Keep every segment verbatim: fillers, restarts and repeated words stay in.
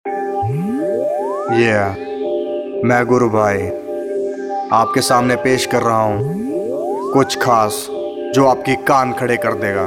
ये yeah, मैं गुरु भाई आपके सामने पेश कर रहा हूँ कुछ खास जो आपकी कान खड़े कर देगा।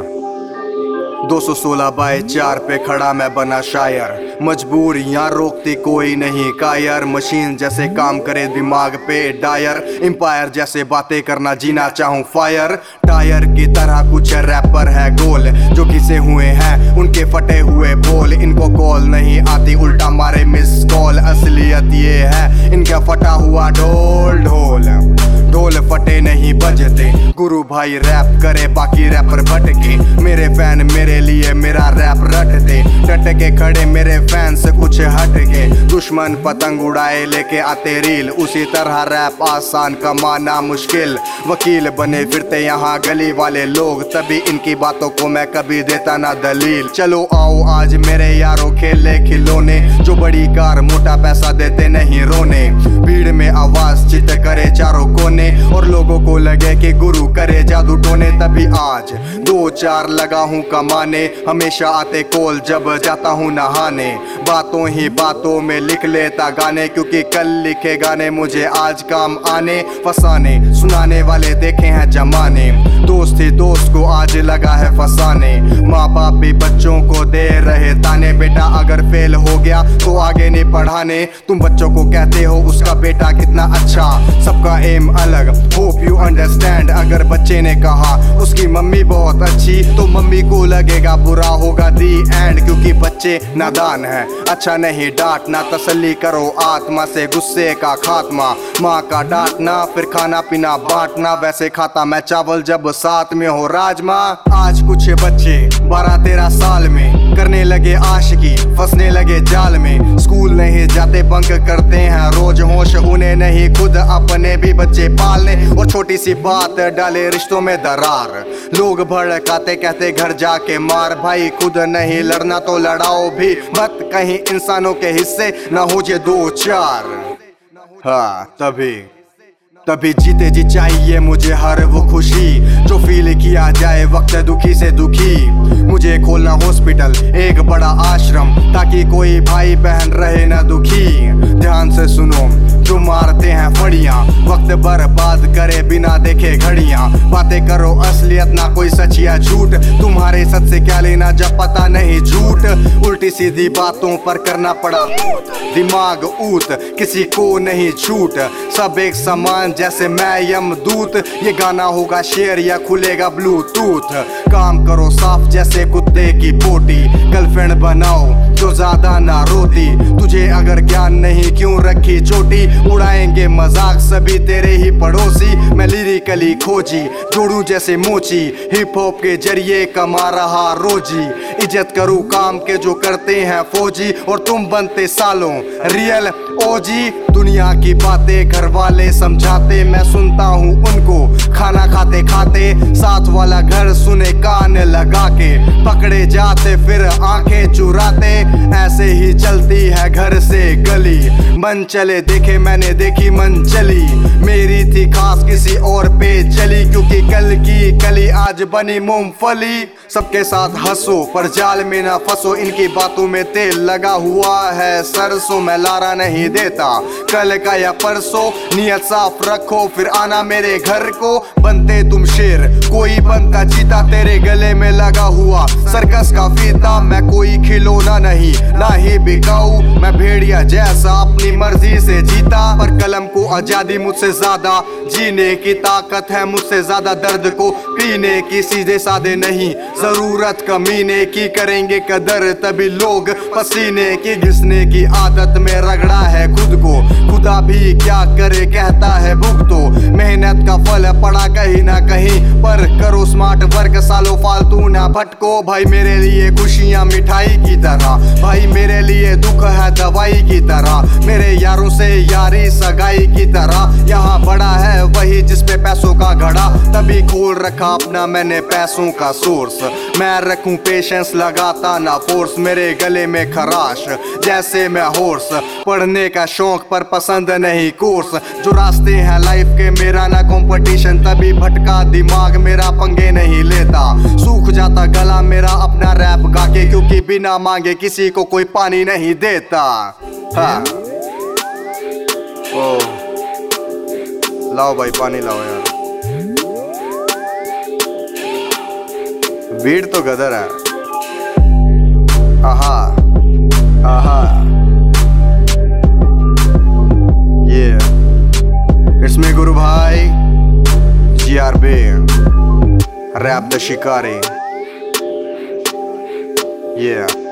दो सौ सोलह बाय चार पे खड़ा मैं बना शायर, मजबूर यहाँ रोकती कोई नहीं कायर। मशीन जैसे काम करे दिमाग पे डायर, एम्पायर जैसे बातें करना जीना चाहूँ फायर। टायर की तरह कुछ रैपर है गोल जो घिसे हुए हैं उनके फटे हुए बोल। इनको कॉल नहीं आती उल्टा मारे मिस कॉल। असलियत ये है इनका फटा हुआ ढोल ढोल ढोल फटे नहीं बजते। गुरु भाई रैप करे बाकी रैपर भटके। मेरे फैन मेरे लिए मेरा रैप रटते। डट के खड़े मेरे फैन से कुछ हट के। दुश्मन पतंग उड़ाए लेके आते रील। उसी तरह रैप आसान कमाना मुश्किल। वकील बने फिरते यहाँ गली वाले लोग, तभी इनकी बातों को मैं कभी देता ना दलील। चलो आओ आज मेरे यारों खेले खिलौने, जो बड़ी कार मोटा पैसा देते नहीं रोने। भीड़ में आवाज चित करे चारों कोने और लोगों को लगे कि गुरु करे जादू टोने। तभी आज दो चार लगा हूँ कमाने, हमेशा आते कॉल जब जाता हूँ नहाने। बातों ही बातों में लिख लेता गाने, क्योंकि कल लिखे गाने मुझे आज काम आने। फसाने सुनाने वाले देखे हैं जमाने, दोस्त ही दोस्त को आज लगा है फसाने। माँ बाप भी बच्चों को दे रहे ताने, बेटा अगर फेल हो गया तो आगे नहीं पढ़ाने। तुम बच्चों को कहते हो उसका बेटा कितना अच्छा, सबका एम अलग, होप यू अंडरस्टैंड। अगर बच्चे ने कहा उसकी मम्मी बहुत अच्छी, तो मम्मी को लगेगा बुरा होगा दी एंड। क्योंकि बच्चे नादान है, अच्छा नहीं डांटना, तसल्ली करो आत्मा से गुस्से का खात्मा। माँ का डांटना फिर खाना पीना बांटना, वैसे खाता मैं चावल जब साथ में हो राजमा। आज कुछ बच्चे बारह तेरह साल में करने लगे आशिकी, फंसने लगे जाल में। स्कूल नहीं जाते बंक करते हैं रोज, होश उन्हें नहीं खुद अपने भी बच्चे पालने। और छोटी सी बात डाले रिश्तों में दरार, लोग भड़काते कहते घर जाके मार। भाई खुद नहीं लड़ना तो लड़ाओ भी मत, कहीं इंसानों के हिस्से ना हो जे दो चार। हाँ तभी तभी जीते जी चाहिए मुझे हर वो खुशी, जो फील किया जाए वक्त दुखी से दुखी। मुझे खोलना हॉस्पिटल एक बड़ा आश्रम, ताकि कोई भाई बहन रहे ना दुखी। ध्यान से सुनो जो मारते हैं फड़ियाँ, वक्त बर्बाद करे बिना देखे घड़ियाँ। बातें करो असलियत ना कोई सच या झूठ, तुम्हारे सच से क्या लेना जब पता नहीं झूठ। उल्टी सीधी बातों पर करना पड़ा दिमाग ऊत, किसी को नहीं झूठ, सब एक समान जैसे मैं यमदूत। ये गाना होगा शेयर या खुलेगा ब्लूटूथ। काम करो साफ जैसे कुत्ते की पोटी, गर्लफ्रेंड बनाओ जो ज्यादा ना रोती। तुझे अगर ज्ञान नहीं क्यों रखी चोटी, उड़ाएंगे मजाक सभी तेरे ही पड़ोसी। मैं लिरिकली खोजी जोड़ू जैसे मोची, हिप हॉप के जरिए कमा रहा रोजी। इज्जत करूँ काम के जो करते हैं फौजी, और तुम बनते सालों रियल ओजी। दुनिया की बातें घर वाले समझाते, मैं सुनता हूँ उनको खाना खाते खाते। साथ वाला घर सुने कान लगा के, पकड़े जाते फिर आंखें चुराते। ऐसे ही चलती है घर से गली, मन चले देखे मैंने देखी मन चली। मेरी थी खास किसी और पे चली, क्योंकि कल की कली आज बनी मूंगफली। सबके साथ हंसो पर जाल में ना फंसो, इनकी बातों में तेल लगा हुआ है सरसों। मैं लारा नहीं देता कल का या परसों, नियत साफ रखो फिर आना मेरे घर को। बनते तुम शेर कोई बनता जीता, तेरे गले में लगा हुआ सर्कस का फीता। मैं कोई खिलौना नहीं ना ही बिकाऊ, मैं भेड़िया जैसा अपनी मर्जी से जीता। पर कलम को आजादी मुझसे ज्यादा जीने की ताकत है, मुझसे ज्यादा दर्द को पीने की। सीधे साधे नहीं जरूरत कमीने की, करेंगे कदर तभी लोग पसीने की। घिसने की आदत में रगड़ा है खुद को, खुदा भी क्या करे कहता है भुगतो। मेहनत का फल पड़ा कहीं ना कहीं पर, करो स्मार्ट वर्क सालों फालतू ना भटको। भाई मेरे लिए खुशियाँ मिठाई की तरह, भाई मेरे लिए दुख है दवाई की तरह। मेरे यारों से यारी सगाई की तरह, यहाँ बड़ा है वही जिसपे पैसों का घड़ा। तभी खोल रखा अपना मैंने पैसों का सोर्स, मैं रखूं पेशेंस लगाता ना फोर्स। मेरे गले में खराश जैसे मैं होर्स, पढ़ने का शौक पर पसंद नहीं कोर्स। जो रास्ते हैं लाइफ के मेरा ना कंपटीशन, तभी भटका दिमाग मेरा पंगे नहीं लेता। सूख जाता गला मेरा अपना रैप गा के, क्योंकि बिना मांगे किसी को कोई पानी नहीं देता। देता। हाँ ओ लाओ भाई पानी लाओ यार। भीड़ तो गदर है। आहा आहा ये it's me Guru Bhai G R B rap the Shikari. Yeah.